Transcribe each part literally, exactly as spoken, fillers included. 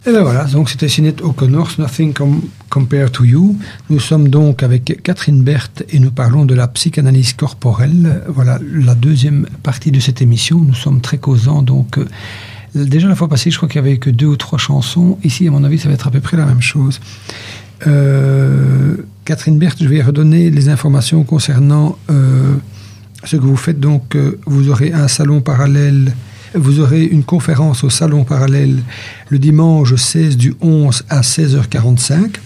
Et bien voilà, donc c'était Sinéad O'Connor, Nothing com- Compared to You. Nous sommes donc avec Catherine Berthe et nous parlons de la psychanalyse corporelle. Voilà la deuxième partie de cette émission. Nous sommes très causants, donc euh, déjà la fois passée, je crois qu'il y avait que deux ou trois chansons. Ici, à mon avis, ça va être à peu près la même chose. Euh, Catherine Berthe, je vais redonner les informations concernant euh, ce que vous faites. Donc, euh, vous aurez un salon parallèle. Vous aurez une conférence au Salon Parallèle le dimanche seize du onze à seize heures quarante-cinq.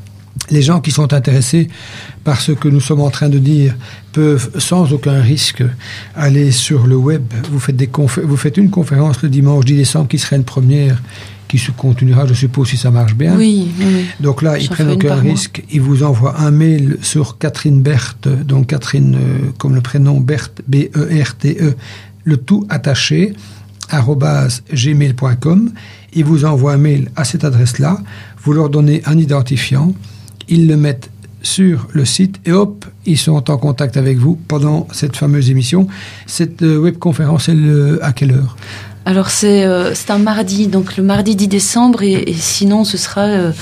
Les gens qui sont intéressés par ce que nous sommes en train de dire peuvent sans aucun risque aller sur le web. Vous faites, des confé- vous faites une conférence le dimanche dix décembre qui serait une première, qui se continuera, je suppose, si ça marche bien. Oui, oui, oui. Donc là, ils J'en prennent fais une aucun par mois. risque. Ils vous envoient un mail sur Catherine Berthe, donc Catherine euh, comme le prénom Berthe, B E R T E, le tout attaché, arobase gmail point com. Ils vous envoient un mail à cette adresse-là. Vous leur donnez un identifiant. Ils le mettent sur le site et hop, ils sont en contact avec vous pendant cette fameuse émission. Cette euh, webconférence, elle, euh, à quelle heure ? Alors c'est, euh, c'est un mardi, donc le mardi dix décembre, et, et sinon ce sera euh,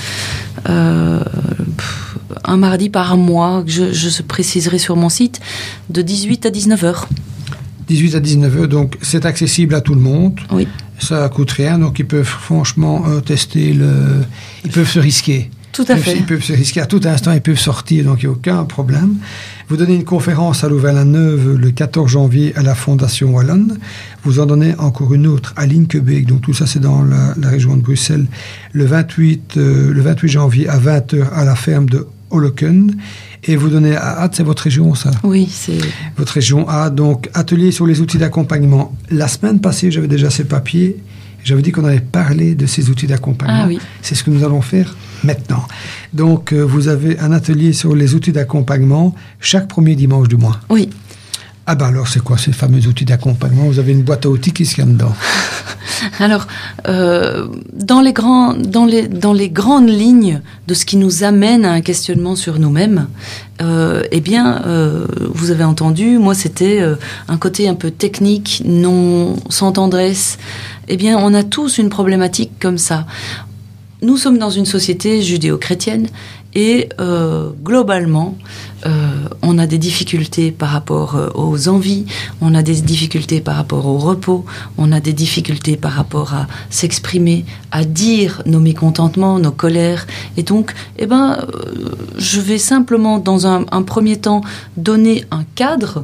euh, pff, un mardi par mois, que je, je préciserai sur mon site, de dix-huit à dix-neuf heures. dix-huit à dix-neuf heures, donc c'est accessible à tout le monde. Oui. Ça coûte rien, donc ils peuvent franchement euh, tester le... Ils peuvent se risquer. Tout à Ils peuvent, fait. ils peuvent se risquer à tout instant, ils peuvent sortir, donc il n'y a aucun problème. Vous donnez une conférence à Louvain-la-Neuve le quatorze janvier à la Fondation Wallonne. Vous en donnez encore une autre à Linkebeek, donc tout ça c'est dans la, la région de Bruxelles, le vingt-huit, euh, le vingt-huit janvier à vingt heures à la ferme de Holoken. Et vous donnez à Hâte, c'est votre région ça ? Oui, c'est... Votre région A, donc atelier sur les outils d'accompagnement. La semaine passée, j'avais déjà ces papiers. J'avais dit qu'on allait parler de ces outils d'accompagnement. Ah oui. C'est ce que nous allons faire maintenant. Donc, euh, vous avez un atelier sur les outils d'accompagnement chaque premier dimanche du mois. Oui. Ah ben alors, c'est quoi ces fameux outils d'accompagnement ? Vous avez une boîte à outils, qu'est-ce qu'il y a dedans ? Alors, euh, dans, les grands, dans, les, dans les grandes lignes de ce qui nous amène à un questionnement sur nous-mêmes, euh, eh bien, euh, vous avez entendu, moi c'était euh, un côté un peu technique, non sans tendresse. Eh bien, on a tous une problématique comme ça. Nous sommes dans une société judéo-chrétienne et euh, globalement, euh, on a des difficultés par rapport euh, aux envies, on a des difficultés par rapport au repos, on a des difficultés par rapport à s'exprimer, à dire nos mécontentements, nos colères. Et donc, eh ben, euh, je vais simplement, dans un, un premier temps, donner un cadre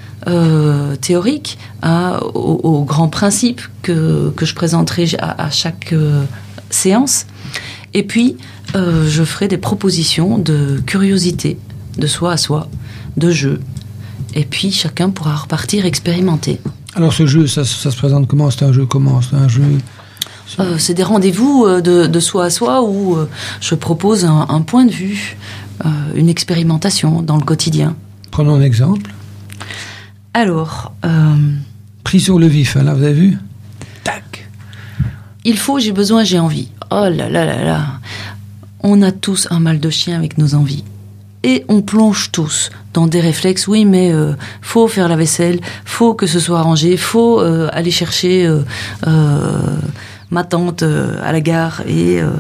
Euh, théorique à, aux, aux grands principes que, que je présenterai à, à chaque euh, séance. Et puis, euh, je ferai des propositions de curiosité, de soi à soi, de jeu. Et puis, chacun pourra repartir expérimenter. Alors, ce jeu, ça, ça se présente comment ? C'est un jeu comment ? C'est un jeu... Euh, c'est des rendez-vous de, de soi à soi où euh, je propose un, un point de vue, euh, une expérimentation dans le quotidien. Prenons un exemple. Alors... Euh, Pris sur le vif, hein, là, vous avez vu ? Tac. Il faut, j'ai besoin, j'ai envie. Oh là là là là. On a tous un mal de chien avec nos envies. Et on plonge tous dans des réflexes. Oui, mais euh, faut faire la vaisselle, faut que ce soit rangé, faut euh, aller chercher euh, euh, ma tante euh, à la gare. Et euh,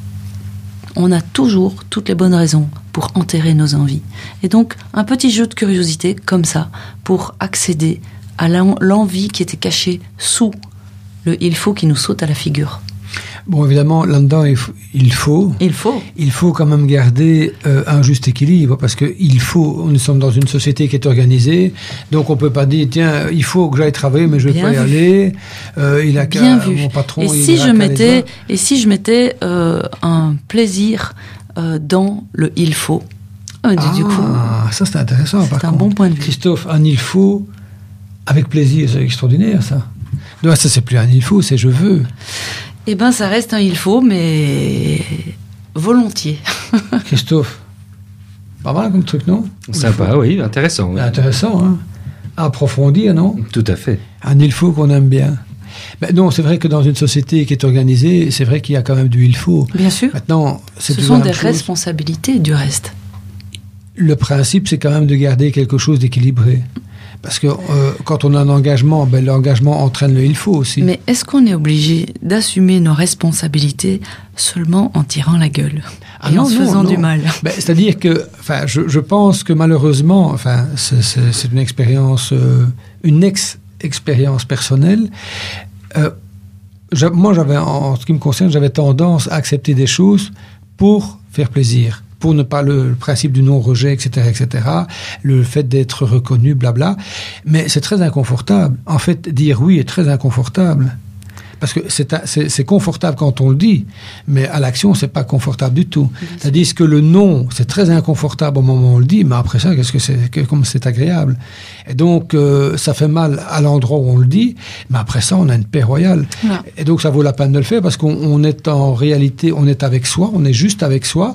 on a toujours toutes les bonnes raisons pour enterrer nos envies. Et donc, un petit jeu de curiosité comme ça, pour accéder à l'envie qui était cachée sous le « il faut » qui nous saute à la figure. Bon, évidemment, là-dedans, il faut... Il faut, il faut, il faut quand même garder euh, un juste équilibre, parce que il faut, nous sommes dans une société qui est organisée, donc on peut pas dire, tiens, il faut que j'aille travailler, mais je ne vais pas y aller. Euh, il a Bien qu'à, vu. mon patron, et, il si je mettais, les et si je mettais euh, un plaisir euh, dans le « il faut », euh, ah, du coup, ça c'est intéressant. C'est par un contre. bon point de vue. Christophe, un il faut avec plaisir, c'est extraordinaire ça. Non, ça c'est plus un il faut, c'est je veux. Eh ben, ça reste un il faut, mais volontiers. Christophe, pas mal comme truc, non ? Sympa, oui, intéressant. Oui. Intéressant, hein ? Approfondir, non ? Tout à fait. Un il faut qu'on aime bien. Ben non, c'est vrai que dans une société qui est organisée, c'est vrai qu'il y a quand même du il faut. Bien sûr. Maintenant, c'est Ce toujours sont la des même chose. responsabilités du reste. le principe, c'est quand même de garder quelque chose d'équilibré. Parce que euh, quand on a un engagement, ben, l'engagement entraîne le il faut aussi. Mais est-ce qu'on est obligé d'assumer nos responsabilités seulement en tirant la gueule ah et non, en se non, faisant non. du mal? Ben, c'est-à-dire que, enfin, je, je pense que malheureusement, enfin, c'est, c'est, c'est une expérience, euh, une ex-expérience personnelle. Euh, je, moi, j'avais, en ce qui me concerne, j'avais tendance à accepter des choses pour faire plaisir. Pour ne pas le, le principe du non-rejet, et cetera, et cetera, le fait d'être reconnu, blabla. Mais c'est très inconfortable. En fait, dire oui est très inconfortable. Parce que c'est, c'est, c'est confortable quand on le dit, mais à l'action, c'est pas confortable du tout. C'est-à-dire que le non, c'est très inconfortable au moment où on le dit, mais après ça, qu'est-ce que c'est, que, comme c'est agréable. Et donc, euh, ça fait mal à l'endroit où on le dit, mais après ça, on a une paix royale. Voilà. Et donc, ça vaut la peine de le faire parce qu'on on est en réalité, on est avec soi, on est juste avec soi.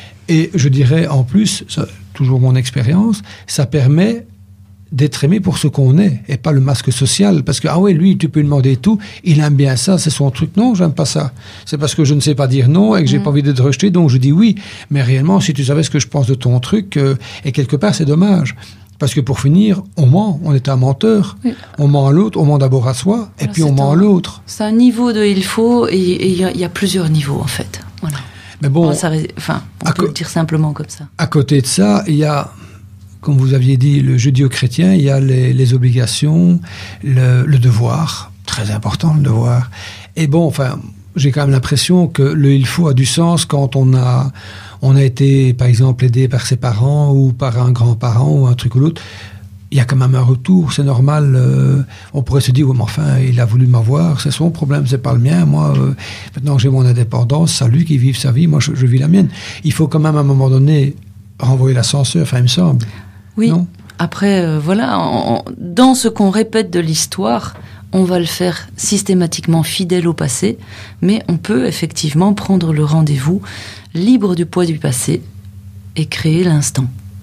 Et je dirais, en plus, ça, toujours mon expérience, ça permet d'être aimé pour ce qu'on est, et pas le masque social. Parce que, ah ouais, lui, tu peux lui demander tout, il aime bien ça, c'est son truc. Non, j'aime pas ça. C'est parce que je ne sais pas dire non et que j'ai mmh. pas envie d'être rejeté, donc je dis oui. Mais réellement, si tu savais ce que je pense de ton truc, euh, et quelque part, c'est dommage. Parce que pour finir, on ment, on est un menteur. Oui. On ment à l'autre, on ment d'abord à soi, et Alors puis on ment un, à l'autre. C'est un niveau de il faut, et il y, y a plusieurs niveaux, en fait. Voilà. Mais bon, ça, enfin, on peut co- le dire simplement comme ça. À côté de ça, il y a, comme vous aviez dit, le judéo-chrétien, il y a les, les obligations, le, le devoir, très important le devoir. Et bon, enfin, j'ai quand même l'impression que le il faut a du sens quand on a, on a été, par exemple, aidé par ses parents ou par un grand-parent ou un truc ou l'autre. Il y a quand même un retour, c'est normal. Euh, on pourrait se dire, oui, mais enfin, il a voulu m'avoir, c'est son problème, c'est pas le mien. Moi, euh, maintenant que j'ai mon indépendance, c'est lui qui vive sa vie, moi, je, je vis la mienne. Il faut quand même, à un moment donné, renvoyer l'ascenseur, enfin, il me semble. Oui, non après, euh, voilà, en, dans ce qu'on répète de l'histoire, on va le faire systématiquement fidèle au passé, mais on peut effectivement prendre le rendez-vous libre du poids du passé et créer l'instant.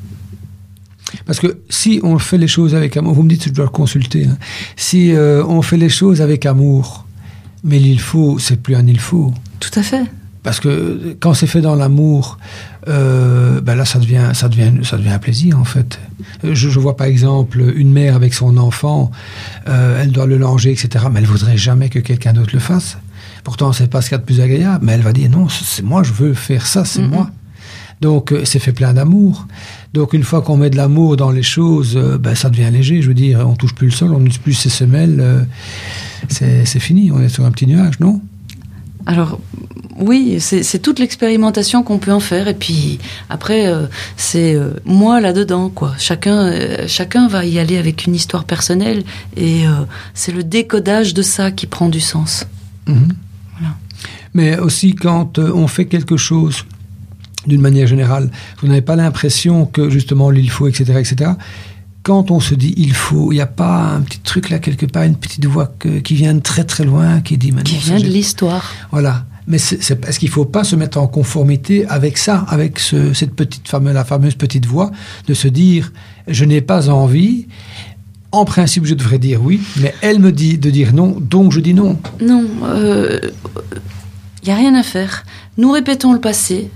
Parce que si on fait les choses avec amour, vous me dites que je dois le consulter, hein, si euh, on fait les choses avec amour, mais il faut, c'est plus un il faut. Tout à fait. Parce que quand c'est fait dans l'amour, euh, ben là ça devient, ça devient, ça devient un plaisir en fait. Je, je vois par exemple une mère avec son enfant, euh, elle doit le langer, et cetera. Mais elle voudrait jamais que quelqu'un d'autre le fasse. Pourtant c'est pas ce qu'il y a de plus agréable, mais elle va dire non, c'est moi, je veux faire ça, c'est mm-hmm. moi. Donc euh, c'est fait plein d'amour. Donc une fois qu'on met de l'amour dans les choses, euh, ben, ça devient léger. Je veux dire, on touche plus le sol, on n'utilise plus ses semelles. Euh, c'est, c'est fini, on est sur un petit nuage, non ? Alors oui, c'est, c'est toute l'expérimentation qu'on peut en faire. Et puis après, euh, c'est euh, moi là-dedans, quoi. Chacun, euh, chacun va y aller avec une histoire personnelle. Et euh, c'est le décodage de ça qui prend du sens. Mmh. Voilà. Mais aussi quand euh, on fait quelque chose d'une manière générale, vous n'avez pas l'impression que justement il faut, et cetera, et cetera. Quand on se dit il faut, il n'y a pas un petit truc là quelque part, une petite voix que, qui vient de très très loin, qui dit qui vient de l'histoire. Voilà. Mais c'est, c'est parce qu'il ne faut pas se mettre en conformité avec ça, avec ce, cette petite fameuse, la fameuse petite voix, de se dire je n'ai pas envie. En principe, je devrais dire oui, mais elle me dit de dire non, donc je dis non. Non, il euh, n'y a rien à faire. Nous répétons le passé.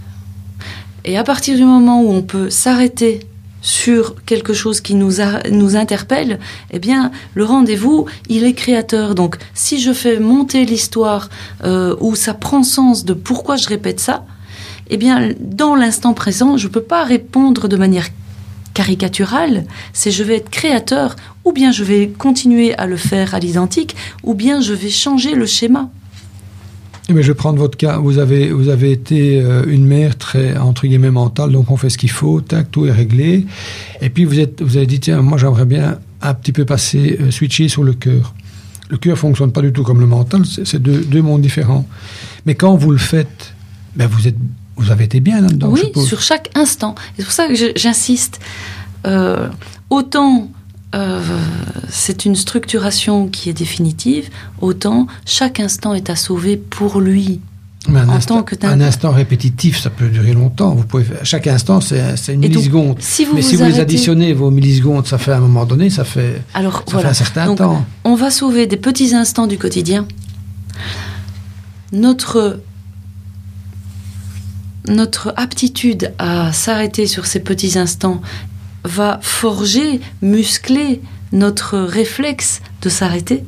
Et à partir du moment où on peut s'arrêter sur quelque chose qui nous, a, nous interpelle, eh bien, le rendez-vous, il est créateur. Donc, si je fais monter l'histoire euh, où ça prend sens de pourquoi je répète ça, eh bien, dans l'instant présent, je ne peux pas répondre de manière caricaturale. C'est je vais être créateur, ou bien je vais continuer à le faire à l'identique, ou bien je vais changer le schéma. Mais je vais prendre votre cas. Vous avez, vous avez été euh, une mère très, entre guillemets, mentale, donc on fait ce qu'il faut, tac, tout est réglé. Et puis vous êtes, vous avez dit, tiens, moi j'aimerais bien un petit peu passer, euh, switcher sur le cœur. Le cœur ne fonctionne pas du tout comme le mental, c'est, c'est deux, deux mondes différents. Mais quand vous le faites, ben vous, êtes, vous avez été bien là-dedans, oui, je suppose. Sur chaque instant. C'est pour ça que je, j'insiste. Euh, autant... Euh, c'est une structuration qui est définitive, autant chaque instant est à sauver pour lui. Mais un, en instant, tant que un instant répétitif, ça peut durer longtemps. Vous pouvez, chaque instant, c'est, c'est une et milliseconde. Donc, si vous Mais vous si vous arrêtez... les additionnez, vos millisecondes, ça fait à un moment donné, ça fait, Alors, ça voilà. fait un certain donc, temps. On va sauver des petits instants du quotidien. Notre, notre aptitude à s'arrêter sur ces petits instants va forger, muscler notre réflexe de s'arrêter.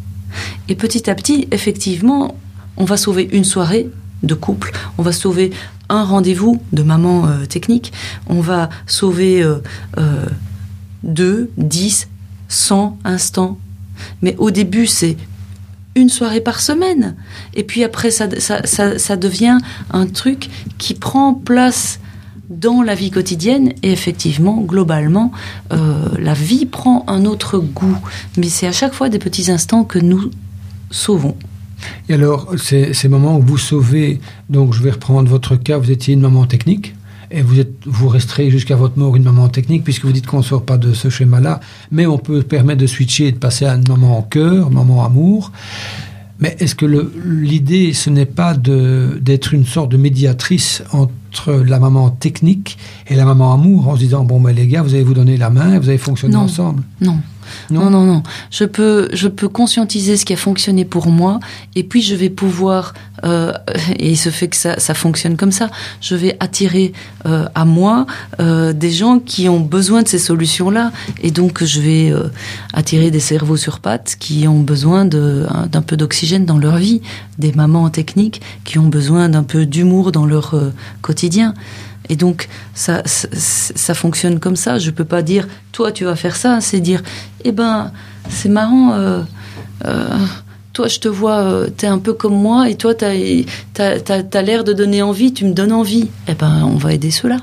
Et petit à petit, effectivement, on va sauver une soirée de couple, on va sauver un rendez-vous de maman euh, technique, on va sauver euh, euh, deux, dix, cent instants. Mais au début, c'est une soirée par semaine. Et puis après, ça, ça, ça, ça devient un truc qui prend place dans la vie quotidienne. Et effectivement, globalement, euh, la vie prend un autre goût. Mais c'est à chaque fois des petits instants que nous sauvons. Et alors, ces, ces moments où vous sauvez, donc je vais reprendre votre cas, vous étiez une maman technique, et vous, êtes, vous resterez jusqu'à votre mort une maman technique, puisque vous dites qu'on ne sort pas de ce schéma-là, mais on peut permettre de switcher et de passer à une maman en cœur, maman amour. Mais est-ce que le, l'idée, ce n'est pas de, d'être une sorte de médiatrice entre la maman technique et la maman amour, en se disant, bon, ben, les gars, vous allez vous donner la main, vous allez fonctionner non, ensemble? Non. Non, non, non, non. Je peux, je peux conscientiser ce qui a fonctionné pour moi, et puis je vais pouvoir, euh, et il se fait que ça, ça fonctionne comme ça, je vais attirer euh, à moi euh, des gens qui ont besoin de ces solutions-là, et donc je vais euh, attirer des cerveaux sur pattes qui ont besoin de, d'un peu d'oxygène dans leur vie, des mamans techniques qui ont besoin d'un peu d'humour dans leur euh, quotidien. Et donc, ça, ça, ça fonctionne comme ça. Je ne peux pas dire, toi, tu vas faire ça. C'est dire, eh ben, c'est marrant, euh, euh, toi, je te vois, euh, t'es un peu comme moi, et toi, t'as, t'as, t'as, t'as l'air de donner envie, tu me donnes envie. Eh ben, on va aider ceux-là.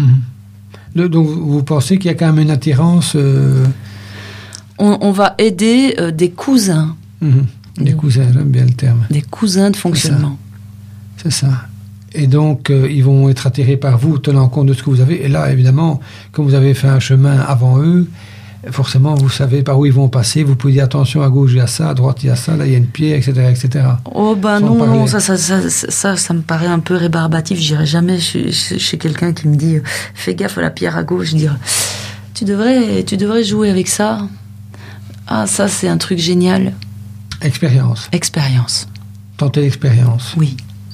Mmh. Donc, vous pensez qu'il y a quand même une attirance euh... on, on va aider euh, des cousins. Mmh. Des Donc, cousins, j'aime bien le terme. Des cousins de fonctionnement. C'est ça. C'est ça. Et donc, euh, ils vont être attirés par vous, tenant compte de ce que vous avez. Et là, évidemment, comme vous avez fait un chemin avant eux, forcément, vous savez par où ils vont passer. Vous pouvez dire, attention, à gauche, il y a ça, à droite, il y a ça, là, il y a une pierre, et cetera, et cetera. Oh, ben non, non, ça ça, ça, ça, ça, ça me paraît un peu rébarbatif. J'irai jamais chez, chez quelqu'un qui me dit, fais gaffe à la pierre à gauche. Je dirais, tu devrais, tu devrais jouer avec ça. Ah, ça, c'est un truc génial. Expérience. Expérience. Tenter l'expérience. Oui.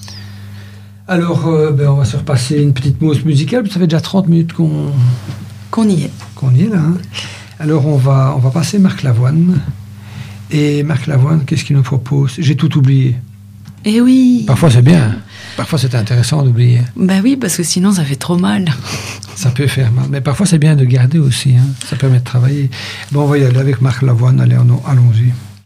Alors, euh, ben, on va se repasser une petite pause musicale. Ça fait déjà trente minutes qu'on... Qu'on y est. Qu'on y est, là. Hein. Alors, on va, on va passer Marc Lavoine. Et Marc Lavoine, qu'est-ce qu'il nous propose? J'ai tout oublié. Eh oui. Parfois, c'est bien. Parfois, c'est intéressant d'oublier. Ben oui, parce que sinon, ça fait trop mal. Ça peut faire mal. Mais parfois, c'est bien de garder aussi. Hein. Ça permet de travailler. Bon, on va y aller avec Marc Lavoine. Allez, allons-y.